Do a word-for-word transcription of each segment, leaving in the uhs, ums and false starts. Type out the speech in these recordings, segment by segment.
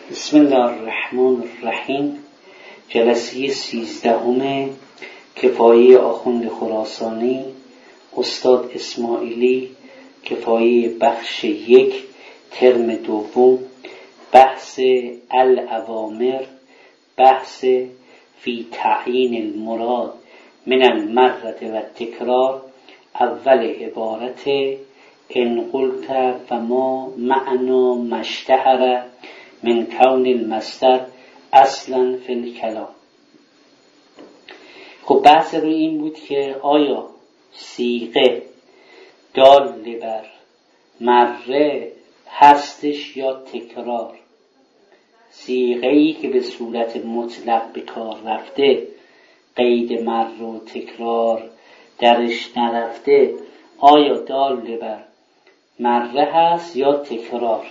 بسم الله الرحمن الرحیم. جلسه سیزدهم کفایه آخوند خراسانی استاد اسماعیلی، کفایه بخش یک، ترم دوم، بحث الاوامر، بحث فی تعیین المراد من المرة و تکرار. اول عبارت ان قلت فما معنا مشتهر من کون المصدر اصلا فی الکلام. خب بحث روی این بود که آیا صیغه دال بر مره هستش یا تکرار؟ صیغه‌ای که به صورت مطلق به کار رفته، قید مره و تکرار درش نرفته، آیا دال بر مره هست یا تکرار؟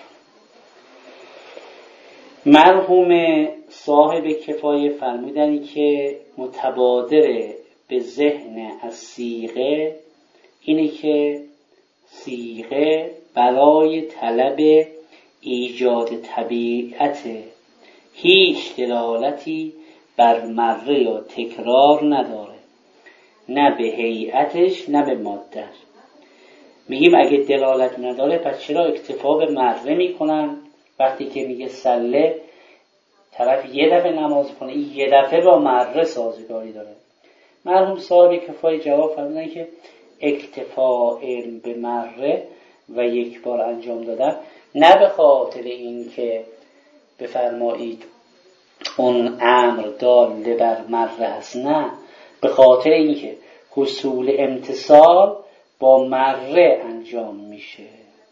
مرحوم صاحب کفایه فرمودن که متبادر به ذهن از صیغه اینه که صیغه برای طلب ایجاد طبیعت هیچ دلالتی بر مره یا تکرار نداره، نه به هیئتش نه به ماده‌اش. میگیم اگه دلالت نداره پس چرا اکتفا به مره میکنن؟ وقتی که میگه سله، طرف یه دفعه نماز کنه، این یه دفعه با مره سازگاری داره. مرحوم صاحب کفایه جواب فرمودن که اکتفا علم به مره و یک بار انجام دادن نه به خاطر این که بفرمایید اون امر دال بر مره هست، نه، به خاطر این که حصول امتصال با مره انجام میشه.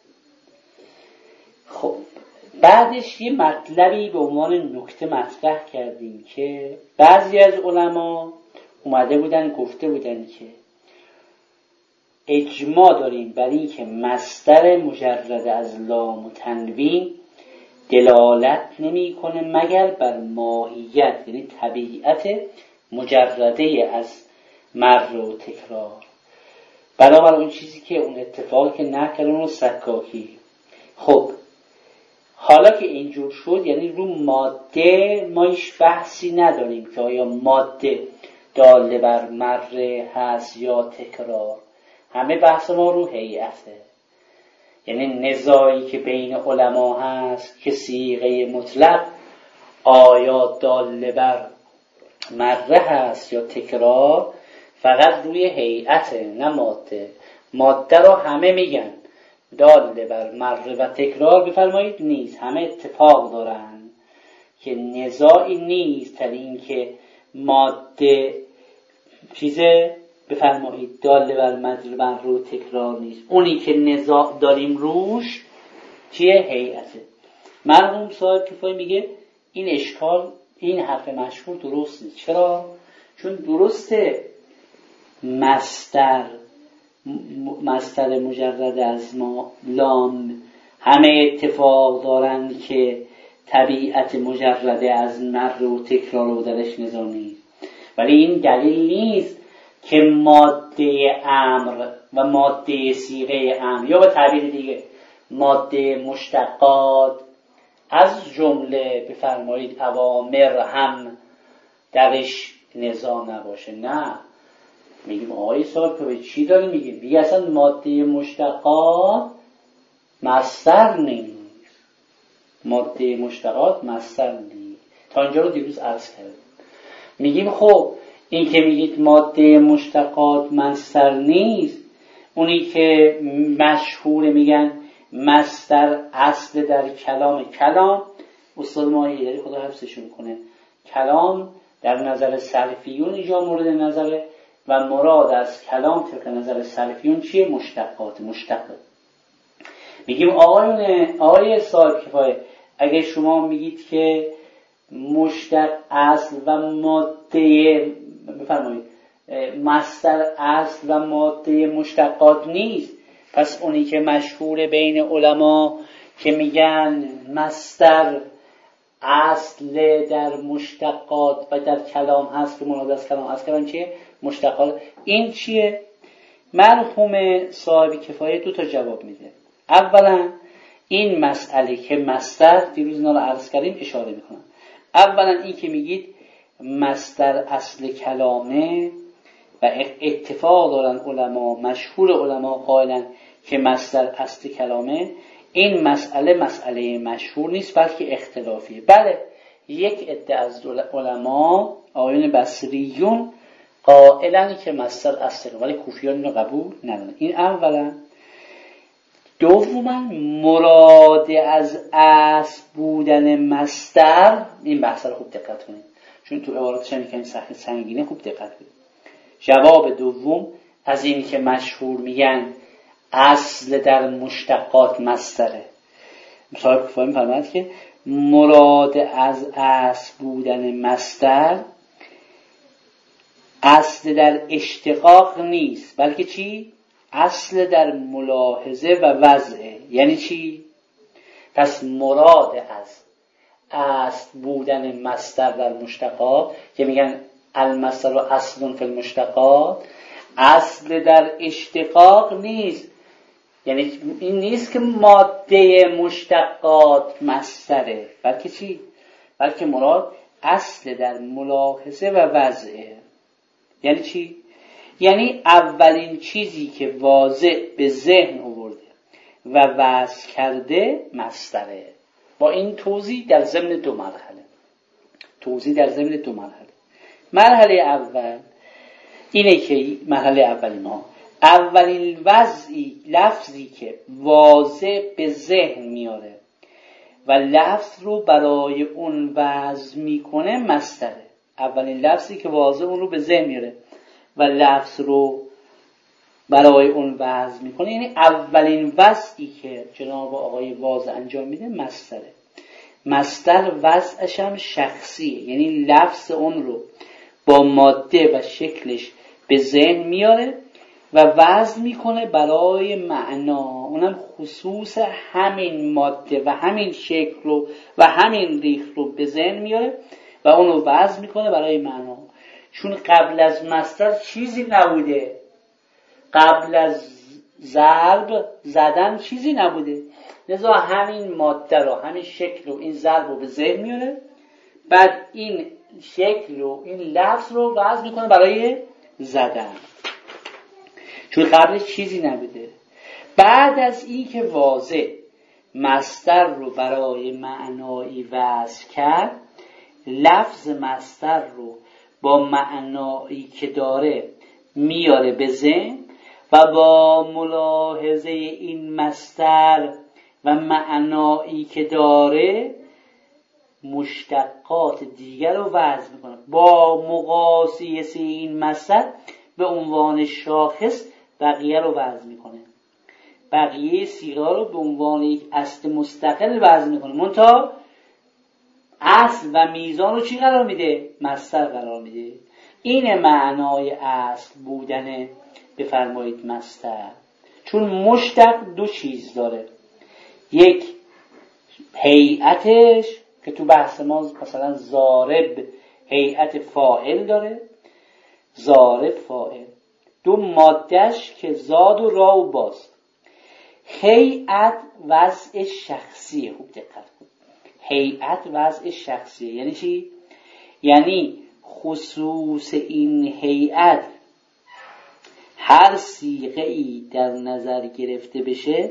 خب بعدش یه مطلبی به عنوان نکته مطرح کردیم که بعضی از علما اومده بودن گفته بودن که اجماع داریم بر این که مصدر مجرد از لام و تنوین دلالت نمی کنه مگر بر ماهیت، یعنی طبیعت مجرده از مر و تکرار. بنابراین اون چیزی که اون اتفاقی که نکرد اون سکاکی. خب حالا که اینجور شد، یعنی رو ماده ما هیچ بحثی نداریم که آیا ماده داله بر مره هست یا تکرار. همه بحث ما رو هیئته، یعنی نزاعی که بین علما هست که صیغه مطلق آیا داله بر مره هست یا تکرار، فقط روی هیئته نه ماده. ماده رو همه میگن داله بر مره و تکرار بفرمایید نیست، همه اتفاق دارن که نزاعی نیست در این که ماده چیزه بفرمایید داله بر مره و تکرار نیست. اونی که نزاع داریم روش چیه؟ هیئته. مرحوم صاحب کفایه میگه این اشکال، این حرف مشهور درست نیست. چرا؟ چون درسته مصدر مصدر مجرد از ما لام همه اتفاق دارن که طبیعت مجرده از مر و تکرار و درش نزاع نیست، ولی این دلیل نیست که ماده امر و ماده صیغه امر یا به تعبیر دیگه ماده مشتقات از جمله بفرمایید اوامر هم درش نزاع نباشه. نه، میگیم آقای صاحب که به چی داری میگیم؟ میگه اصلا ماده مشتقات مصدر نیست، ماده مشتقات مصدر نیست. تا اینجا رو دیروز عرض کردم. میگیم خب این که میگید ماده مشتقات مصدر نیست، اونی که مشهور میگن مصدر اصل در کلام، کلام استاد ما هیدری خدا حفظشون کنه، کلام در نظر سلفیون اینجا مورد نظره و مراد از کلام طبق نظر سلفیون چیه؟ مشتقات. مشتقات میگیم آقایون آقای صاحب کفایه، اگه شما میگید که مشتق اصل و ماده بفرمایید مصدر اصل و ماده مشتقات نیست، پس اونی که مشهور بین علما که میگن مصدر اصل در مشتقات و در کلام هست که مراد از کلام هست، کلام چیه؟ مشتقات. این چیه؟ مرحوم صاحب کفایه دو تا جواب میده. اولا این مسئله که مصدر دیروز اینا رو عرض کردیم اشاره میکنم. اولا این که میگید مصدر اصل کلامه و اتفاق دارن علما، مشهور علما قائلن که مصدر اصل کلامه، این مسئله مسئله مشهور نیست بلکه اختلافیه. بله یک عده از علما آیون بصریون قائلن که مصدر اصل، ولی کوفیان اینو قبول ندارن. این اولا. دوما مراد از اصل بودن مصدر، این بحث رو خوب دقت کنید چون تو عباراتش هم یکم سخت سنگینه، خوب دقت کنید. جواب دوم از این که مشهور میگن اصل در مشتقات مصدره، صاحب کفایه می‌فرماید که مراد از اصل بودن مصدر اصل در اشتقاق نیست بلکه چی؟ اصل در ملاحظه و وضعه. یعنی چی؟ پس مراد از اصل بودن مصدر در مشتقات که میگن المصدر و اصل فی المشتقات، اصل در اشتقاق نیست. یعنی این نیست که ماده مشتقات مصدره، بلکه چی؟ بلکه مراد اصل در ملاحظه و وضعه. یعنی چی؟ یعنی اولین چیزی که واضح به ذهن آورده و وضع کرده مصدره. با این توضیح در ضمن دو مرحله. توضیح در ضمن دو مرحله. مرحله اول اینه که مرحله اولی ما اولین وضعی لفظی که واضح به ذهن میاره و لفظ رو برای اون وضع میکنه مصدره. اولین لفظی که واضح اون رو به ذهن میاره و لفظ رو برای اون وضع میکنه، یعنی اولین وضعی که جناب آقای واضح انجام میده مصدره. مصدر وضعش هم شخصیه، یعنی لفظ اون رو با ماده و شکلش به ذهن میاره و وضع میکنه برای معنا. اونم خصوص همین ماده و همین شکل رو و همین ریخ رو به ذهن میاره و اون رو وضع میکنه برای معنا. چون قبل از مصدر چیزی نبوده، قبل از ضرب زدن چیزی نبوده، لذا همین ماده رو، همین شکل رو، این ضرب رو به ذهن میاره، بعد این شکل رو، این لفظ رو وضع میکنه برای زدن، چون قبلش چیزی نبوده. بعد از این که واضح مصدر رو برای معنایی وضع کرد، لفظ مصدر رو با معنایی که داره میاره به ذهن و با ملاحظه این مصدر و معنایی که داره مشتقات دیگر رو وضع میکنه. با مقایسه این مصدر به عنوان شاخص بقیه رو وضع میکنه، بقیه صیغه رو به عنوان یک اصل مستقل وضع میکنه. منتها اصل و میزان رو چی قرار میده؟ مصدر قرار میده. این معنای اصل بودن بفرمایید مصدر. چون مشتق دو چیز داره، یک هیئتش که تو بحث ما مثلا ضارب هیئت فاعل داره، ضارب فاعل. دو مادهش که زاد و را و باست. هیئت وضع شخصیه، خوب دقت کن. هیئت وضع شخصیه یعنی چی؟ یعنی خصوص این هیئت هر صیغه‌ای در نظر گرفته بشه،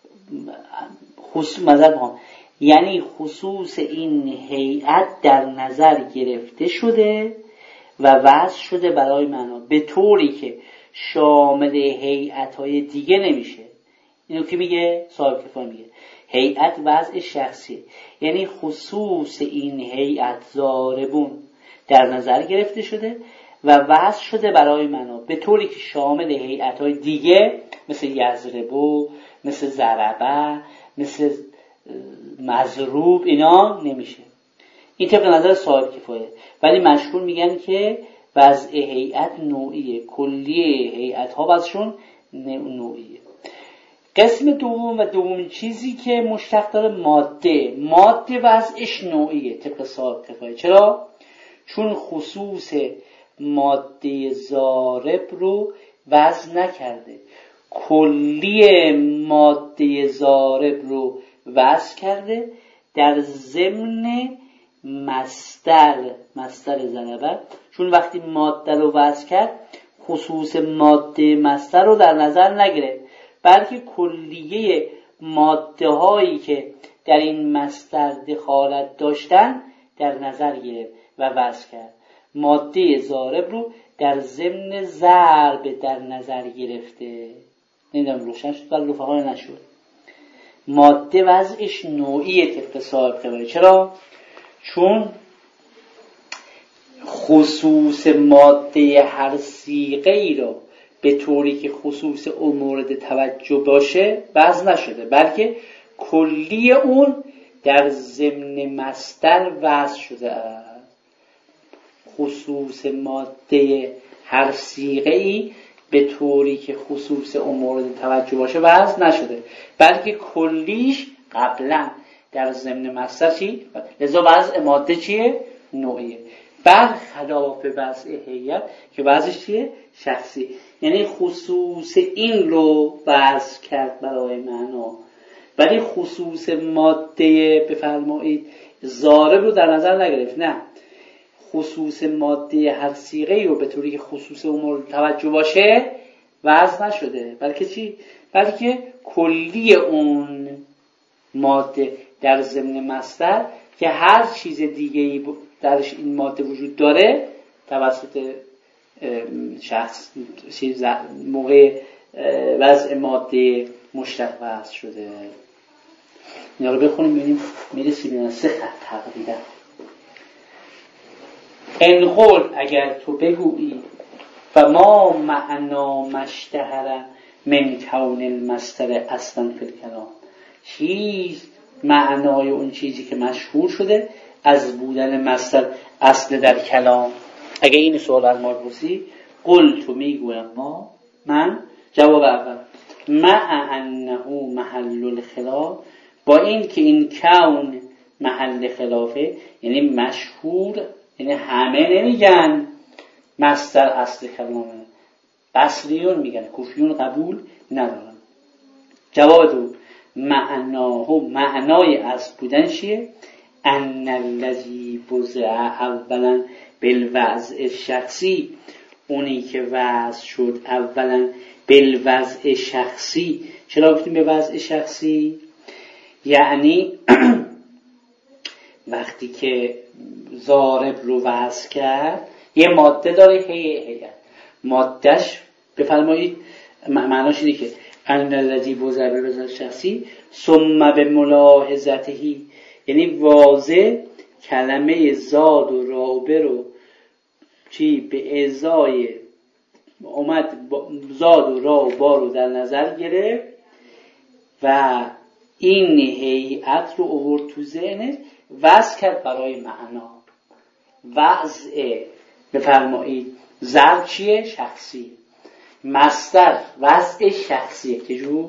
خصوص مذر بخوام یعنی خصوص این هیئت در نظر گرفته شده و وضع شده برای معنا، به طوری که شامل هیئت‌های دیگه نمیشه. اینو که میگه صاحب کفایه میگه هیئت وضع شخصی، یعنی خصوص این هیئت ضاربون در نظر گرفته شده و وضع شده برای معنا، به طوری که شامل هیئت‌های دیگه مثل یضربو، مثل ضربه، مثل مضروب اینا نمیشه. این طبق نظر صاحب کفایه. ولی مشهور میگن که وضع هیئت نوعیه، کلیه هیئت‌ها وضعشون نوعیه. قسم دوم و دوم چیزی که مشتق داره ماده. ماده وضعش نوعیه طبق صاحب کفایه. چرا؟ چون خصوص ماده ضارب رو وضع نکرده، کلیه ماده ضارب رو وصل کرده در ضمن مصدر مصدر ضربه، چون وقتی ماده رو وصل کرد خصوص ماده مصدر رو در نظر نگرفت، بلکه کلیه ماده هایی که در این مصدر دخالت داشتن در نظر گرفت و وصل کرد. ماده ضارب رو در ضمن ضرب در نظر گرفته. نمیدونم روشن شد ولی رفقا نشد. ماده وضعش نوعیه طبق صاحب خبره. چرا؟ چون خصوص ماده هر صیغه ای رو به طوری که خصوص اون مورد توجه باشه وضع نشده، بلکه کلی اون در ضمن مصدر وضع شده است. خصوص ماده هر صیغه ای به طوری که خصوص اون مورد توجه باشه وضع نشده، بلکه کلیش قبلا در ضمن مصدر چی؟ لذا وضع ماده چیه؟ نوعیه. برخلاف وضع هیئت که وضعش چیه؟ شخصی. یعنی خصوص این رو وضع کرد برای معنا، ولی خصوص ماده بفرمایید ضارب رو در نظر نگرفت. نه، خصوص ماده هر صیغه رو به طوری که خصوص اون مورد توجه باشه وضع نشده، بلکه چی؟ بلکه کلی اون ماده در ضمن مصدر که هر چیز دیگه‌ای درش این ماده وجود داره توسط شخص موقع وضع ماده مشتق وضع شده. اینا رو بخونیم ببینیم میرسیم به سه خط تقریبا. ان قول اگر تو بگویی و ما معنا مشتهر من کون المصدر اصلا فی الکلام، چیز معنای اون چیزی که مشهور شده از بودن مصدر اصل در کلام. اگه این سوال از ما بپرسی قل تو میگویم ما، من جواب اول مع انه محل الخلاف، با این که این کون محل خلافه، یعنی مشهور، یعنی همه نمیگن مصدر اصل کلامه، بصریون میگن، کوفیون قبول ندارن. جواب دو معناه، معنای اصل بودن چیه؟ ان الذی وضع اولا بالوضع شخصی، اونی که وضع شد اولا بالوضع شخصی. چرا گفتیم به وضع شخصی؟ یعنی وقتی که ضارب رو وضع کرد یه ماده داره هیئت هیئت مادهش بفرمایید معناش اینه که ان الذی وضع بالوضع شخصی ثم به ملاحظتهی، یعنی واضح کلمه زاد و رابه رو چی به ازای اومد زاد و را و با رو در نظر گرفت و این هیئت رو آورد تو ذهنش وضع کرد برای معنا. وضع بفرمایید ضرب چیه؟ شخصی. مصدر وضع شخصیه که جو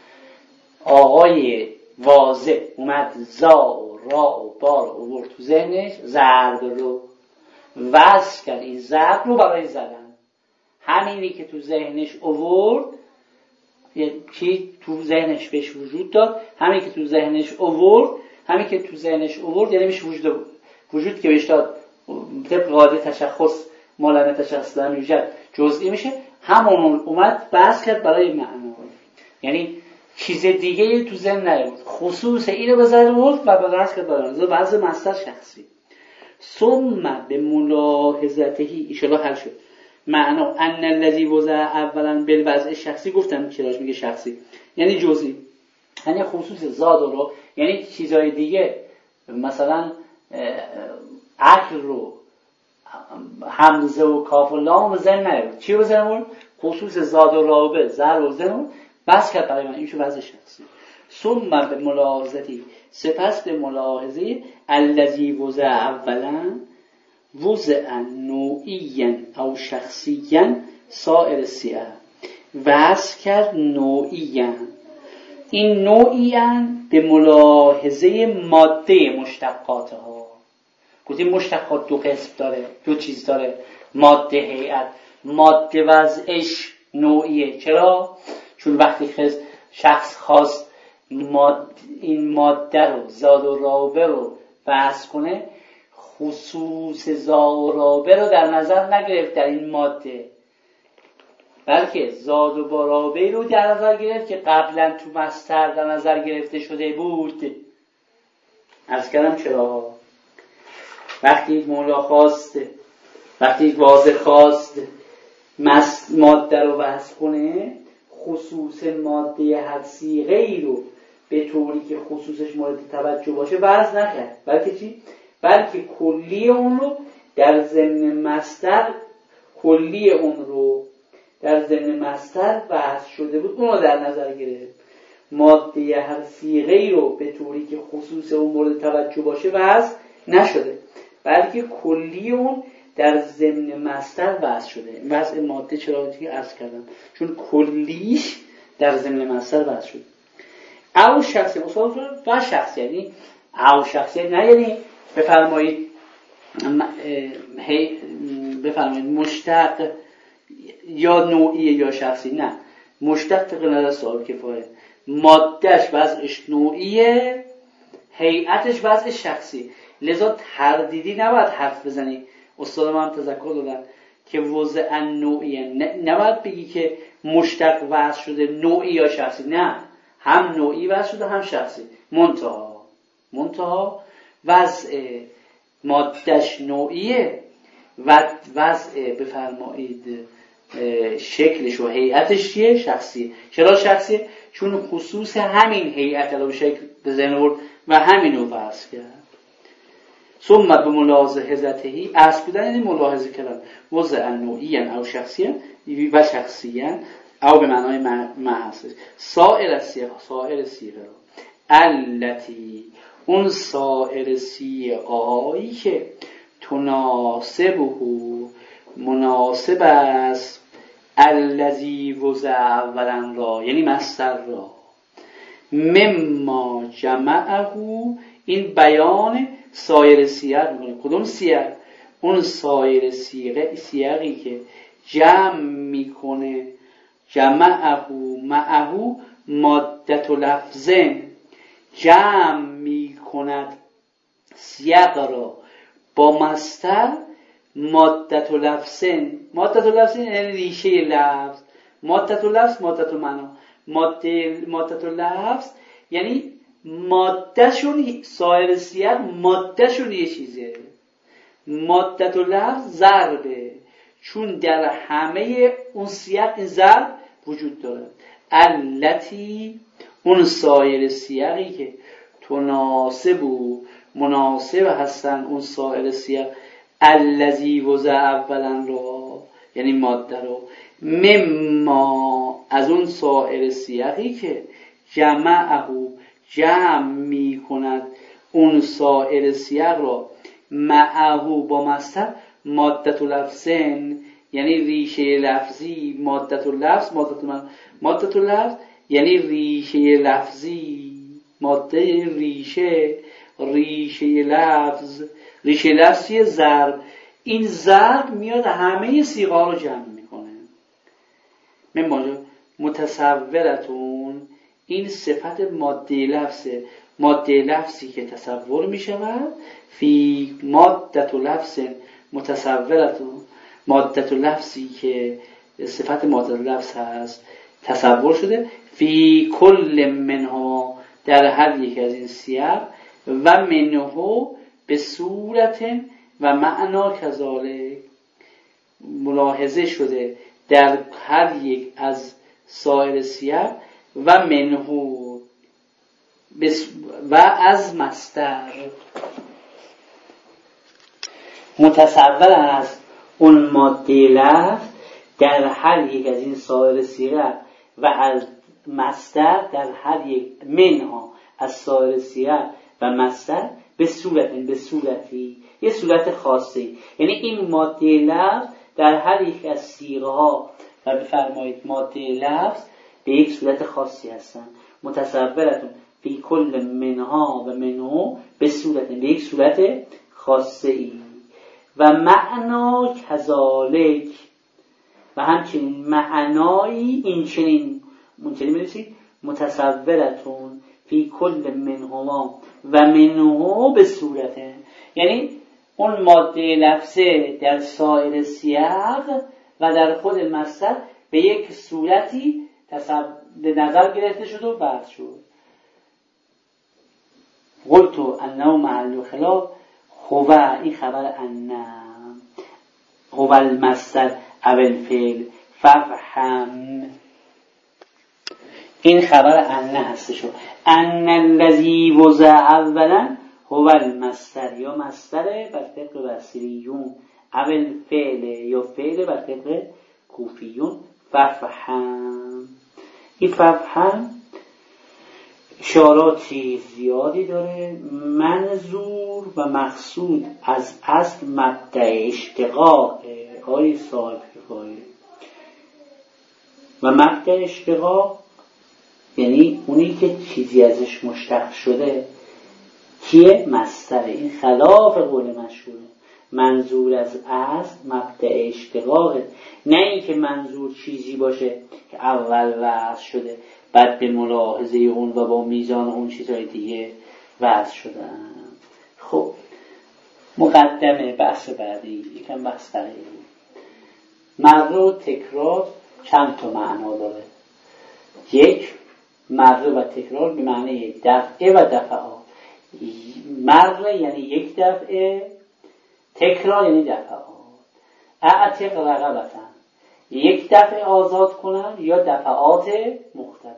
آقای واضح اومد زا و را و با رو آورد تو ذهنش، ضرب رو وضع کرد، این ضرب رو برای زدن. همینی که تو ذهنش آورد، یکی تو ذهنش بهش وجود داد، همین که تو ذهنش آورد، همین که تو ذهنش آورد یعنی میشه وجود وجود که بهش داد طبق قاعده تشخص مالن تشخص لم یوجد جزئی میشه، همون اومد بحث کرد برای معنا. یعنی چیز دیگه تو ذهن نیاورد، خصوص اینو به ذهن آورد و بحث کرد برای معنا. بعضی مصدر شخصی ثم به ملاحظتهی ایشالا حل شد. معنا ان الذی وضع اولا بالوضع شخصی، گفتم چراش میگه شخصی یعنی جزئی، یعنی خصوص زاد رو، یعنی چیزای دیگه مثلا عقل رو همزه و کاف و لام زن نیارد، چی رو زن آورد؟ خصوص زاد و رابه زر و زن آورد بس کرد برای من. این شو وضع شخصی. ثم به ملاحظتی، سپس به ملاحظه الذی وضع اولا وضع نوعیا او شخصیا سائر سیئه، وضع کرد نوعیا. این نوعیا به ملاحظه ماده مشتقات ها. گفتیم مشتقات دو قسم داره، دو چیز داره، ماده هیئت. ماده وضعش نوعیه. چرا؟ چون وقتی شخص خواست ماد این ماده رو زاد و رابع رو بحث کنه، خصوص زاد و رابع رو در نظر نگرفت در این ماده، بلکه زاد و رابع رو در نظر گرفت که قبلا تو مصدر در نظر گرفته شده بود. عرض کردم چرا؟ وقتی مولا خواست، وقتی واضح خواست ماده رو بحث کنه، خصوص ماده هر صیغه‌ای رو به طوری که خصوصش مورد توجه باشه بحث نکرد، بلکه چی؟ بلکه کلی اون رو در ضمن مصدر، کلی اون رو در ضمن مصدر بحث شده بود اون رو در نظر گرفت. ماده هر صیغه‌ای رو به طوری که خصوص اون مورد توجه باشه بحث نشده، بلکه کلی اون در ضمن مصدر بحث شده. این بحث ماده چرا دیگه عرض کردم؟ چون کلیش در ضمن مصدر بحث شده. او شخصی مصادف و شخصی، یعنی او شخصی نه یعنی بفرمایید بفرمایید مشتق یا نوعی یا شخصی، نه، مشتق طبق نظر صاحب کفایه، مادهش وضعش نوعیه، هیئتش وضع شخصی، لذا تردیدی نباید حرف بزنی. استاد ما هم تذکر دادن که وضع نوعیه، نباید بگی که مشتق وضع شده نوعی یا شخصی، نه، هم نوعی وضع شده هم شخصی. منتها منتها وضع مادهش نوعیه و وضع بفرمایید شکلش و هیئتش چیه؟ شخصیه. چرا شخصیه؟ چون خصوص همین هیئت رو به شکل بزن آورد و همین رو بحث کرد. ثم به ملاحظه‌هی اصل بودن یعنی ملاحظه کردن، وضع نوعیاً او شخصیاً و شخصیاً او به معنای محض سایر صیغه، سایر صیغه رو التی، اون سایر صیغه‌ای که تناسبه، مناسب است، الذی وضع اولا را، یعنی مصدر را، مما جمعه، این بیان سایر صیغ میکنه. کدوم صیغ؟ اون سایر صیغه، صیغی که جمع میکنه، جمعه معه مادة لفظن، جمع میکند صیغ را با مصدر مادة لفظن. مادة لفظن یعنی ریشه لفظ، مادة لفظ مادة معنا، ماده مادة لفظ یعنی ماده شون، سایر صیغ ماده شون یه چیزه، مادة لفظ ضربه، چون در همه اون صیغ این ضرب وجود داره. التی، اون سایر صیغی که تناسب و مناسب هستن، اون سایر صیغ الذی وضع اولا رو یعنی ماده رو، مما، از اون سایر صیغی که جمعه، جمع می کند اون سایر صیغ را، معه با مصدر مادة لفظن یعنی ریشه لفظی، مادة لفظ مادة من مادة لفظ یعنی ریشه لفظی، ماده ریشه، ریشه لفظ، ریشه لفظی ضرب. این ضرب میاد همه صیغه‌ها رو جمع میکنه. من متصورتون، این صفت ماده لفظه، ماده لفظی که تصور میشود، فی مادة لفظ متصورتون، مادة لفظی که صفت ماده لفظ هست تصور شده، فی کل منها، در هر یک از این صیغ، و منه به صورت و معنا کذالک، ملاحظه شده در هر یک از سایر صیغ، و منه و از مصدر، متصور از اون ماده لفظ در هر یک از این سایر صیغ و از مصدر در هر یک منها از سایر صیغ و مصدر به صورت، به صورتی، یه صورت خاصی، یعنی این ماده لفظ در هر یک از صیغه ها و بفرمایید ماده لفظ به یک صورت خاصی هستن. متصورتون فی کل منها و منو به صورت، به یک صورت خاصی، و معنا کذالک، و همچنین معنایی این چنین، منچنین می‌رسید متصورتون فی کل منهما و منهو به صورته، یعنی اون ماده لفظه در سایر سیاق و در خود مصدر به یک صورتی به نظر گرفته شد و بحث شد. قلتو انه محل خلاف هو، این خبر انه هو المصدر اول فعل ففهم، این خبر انه هستش. ان الذی وضع اولا هو المصدر، یا مصدر بر طبق بصریون، اول فعل یا فعل بر طبق کوفیون. ففهم، این ففهم اشاراتی زیادی داره. منظور و مقصود از اصل مبدأ اشتقاق آی صاحب کفایه، و مبدأ اشتقاق یعنی اونی که چیزی ازش مشتق شده کیه؟ مصدر. این خلاف قول مشهوره. منظور از اصل مبدأ اشتقاقه، نه این که منظور چیزی باشه که اول وضع شده بعد به ملاحظه اون و با میزان اون چیزهای دیگه وضع شدن. خب مقدمه بحث بعدی، یکم بحث دقیقی. مره و تکرار چند تا معنا داره. یک، مره و تکرار به معنی دفعه و دفعات. مره یعنی یک دفعه، تکرار یعنی دفعات. اعتق رقبتن، یک دفعه آزاد کنن یا دفعات مختلف.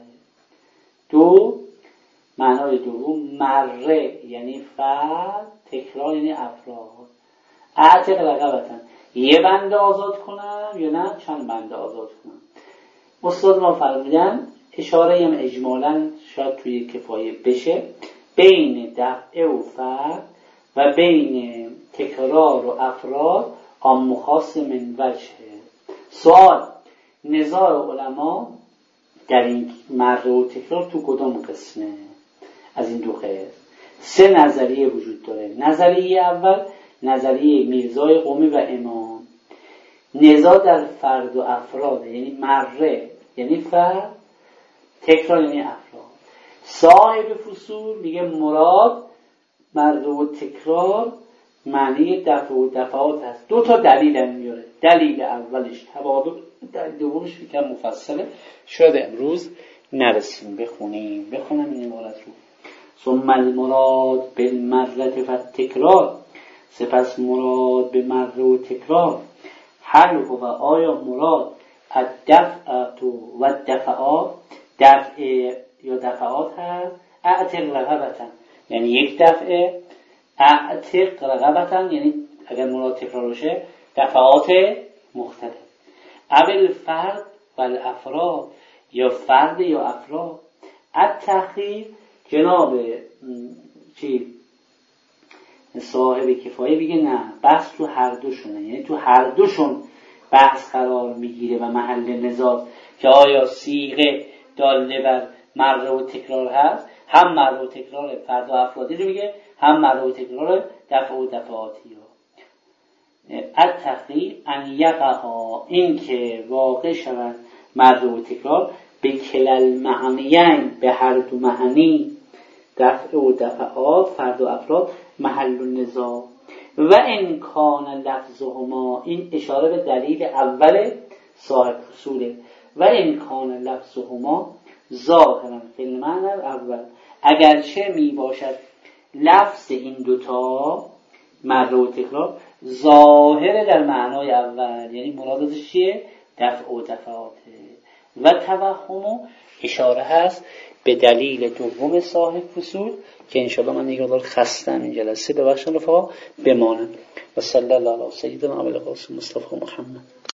دو، معنای دوم مره یعنی فرد، تکرار یعنی افراد. اعتق رقبتن، یه بنده آزاد کنن یا نه چند بنده آزاد کنن. استاد ما فرمودن اشاره هم اجمالا شاید توی کفایه بشه بین دفعه و فرد و بین تکرار و افراد عام و خاص من وجه. سوال، نظار علما در این مره و تکرار تو کدام قسمه از این دو قسم؟ سه نظریه وجود داره. نظریه اول نظریه میرزای قمی و امام، نظار در فرد و افراد، یعنی مره یعنی فرد، تکرار یعنی افراد. صاحب فصول میگه مراد مره و تکرار معنی دفع و دفعات هست. دو تا دلیل هم میاره. دلیل اولش تبادل، دلیل دومش میگه مفصله، شاید امروز نرسیم بخونیم. بخونم این عبارت رو. ثم المراد بالمره و تکرار، سپس مراد به مره و تکرار. هل هو، آیا مراد الدفعات و دفعات، دفع یا دفعات هست. اعتق رقبتن یعنی یک دفعه، اعتق رقبتن یعنی اگر مراد تکرار باشه دفعات مختلف. اول فرد و الافراد، یا فرد یا افراد. التخییر، جناب چی صاحب کفایه بگه نه، بحث تو هر دوشونه، یعنی تو هر دوشون بحث قرار میگیره و محل نزاع که آیا صیغه داله بر مره و تکرار هست، هم مره و تکرار فرد و افرادی رو میگه، هم مره و تکرار دفع و دفعاتی رو. التخییر ان یقع، این که واقع شود مره و تکرار به کلل معنیین، به هر دو معنی، دفع و دفعات، فرد و افراد، محل النزاع. و امکان لفظهما، این اشاره به دلیل اول صاحب فصوله. و امکان لفظهما ظاهرا فی المعنی الاول، اگرچه می باشد لفظ این دوتا مره و تکرار ظاهر در معنای اول، یعنی مراد ازش چیه؟ دفع و دفعاته. و توهم اشاره هست به دلیل دوم صاحب فصول که انشاءالله من نگاه دار خستم این جلسه، ببخشن رفقا بمانم. و صلی الله علی سیدنا ابوالقاسم مصطفی محمد.